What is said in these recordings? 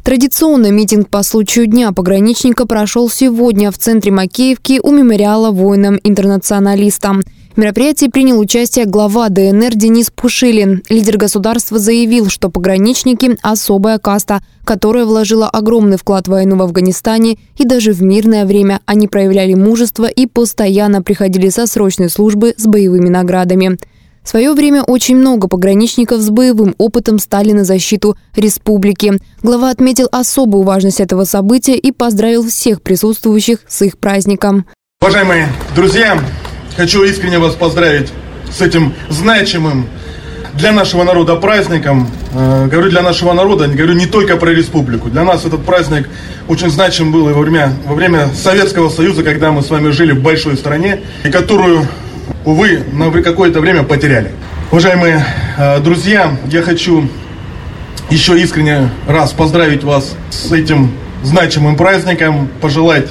Традиционный митинг по случаю Дня пограничника прошел сегодня в центре Макеевки у мемориала воинам-интернационалистам. В мероприятии принял участие глава ДНР Денис Пушилин. Лидер государства заявил, что пограничники – особая каста, которая вложила огромный вклад в войну в Афганистане, и даже в мирное время они проявляли мужество и постоянно приходили со срочной службы с боевыми наградами. В свое время очень много пограничников с боевым опытом стали на защиту республики. Глава отметил особую важность этого события и поздравил всех присутствующих с их праздником. Уважаемые друзья, хочу искренне вас поздравить с этим значимым для нашего народа праздником. Говорю для нашего народа, говорю не только про республику. Для нас этот праздник очень значим был и во время Советского Союза, когда мы с вами жили в большой стране, и которую, увы, на какое-то время потеряли. Уважаемые друзья, я хочу еще искренне раз поздравить вас с этим значимым праздником, пожелать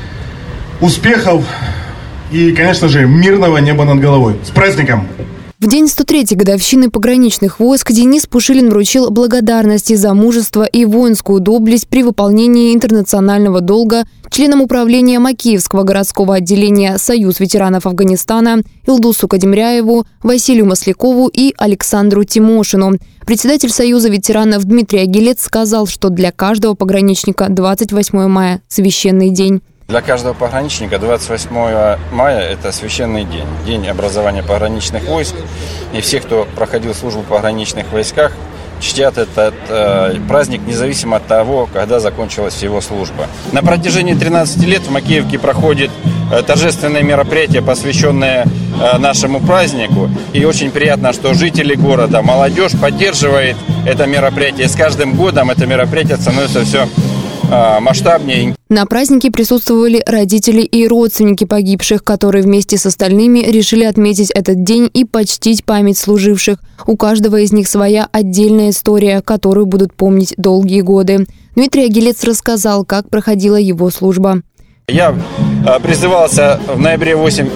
успехов и, конечно же, мирного неба над головой. С праздником! В день 103-й годовщины пограничных войск Денис Пушилин вручил благодарности за мужество и воинскую доблесть при выполнении интернационального долга членам управления Макеевского городского отделения «Союз ветеранов Афганистана» Илдусу Кадимряеву, Василию Маслякову и Александру Тимошину. Председатель Союза ветеранов Дмитрий Агилец сказал, что для каждого пограничника 28 мая – священный день. Для каждого пограничника 28 мая – это священный день, день образования пограничных войск. И все, кто проходил службу в пограничных войсках, чтят этот праздник независимо от того, когда закончилась его служба. На протяжении 13 лет в Макеевке проходит торжественное мероприятие, посвященное нашему празднику. И очень приятно, что жители города, молодежь поддерживает это мероприятие. И с каждым годом это мероприятие становится все масштабнее. На празднике присутствовали родители и родственники погибших, которые вместе с остальными решили отметить этот день и почтить память служивших. У каждого из них своя отдельная история, которую будут помнить долгие годы. Дмитрий Агилец рассказал, как проходила его служба. Я призывался в октябре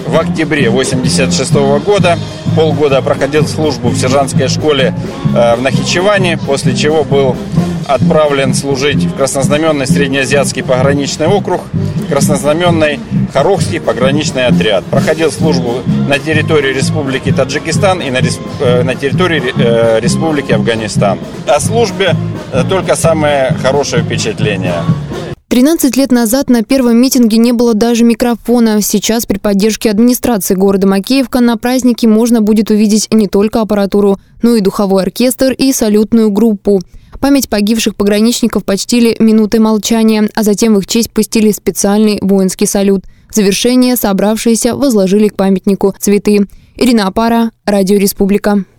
1986 года. Полгода проходил службу в сержантской школе в Нахичеване, после чего был отправлен служить в краснознаменный среднеазиатский пограничный округ, краснознаменный Хорохский пограничный отряд. Проходил службу на территории Республики Таджикистан и на территории Республики Афганистан. О службе только самое хорошее впечатление. 13 лет назад на первом митинге не было даже микрофона. Сейчас при поддержке администрации города Макеевка на празднике можно будет увидеть не только аппаратуру, но и духовой оркестр и салютную группу. Память погибших пограничников почтили минутой молчания, а затем в их честь пустили специальный воинский салют. В завершение собравшиеся возложили к памятнику цветы. Ирина Апара, Радио Республика.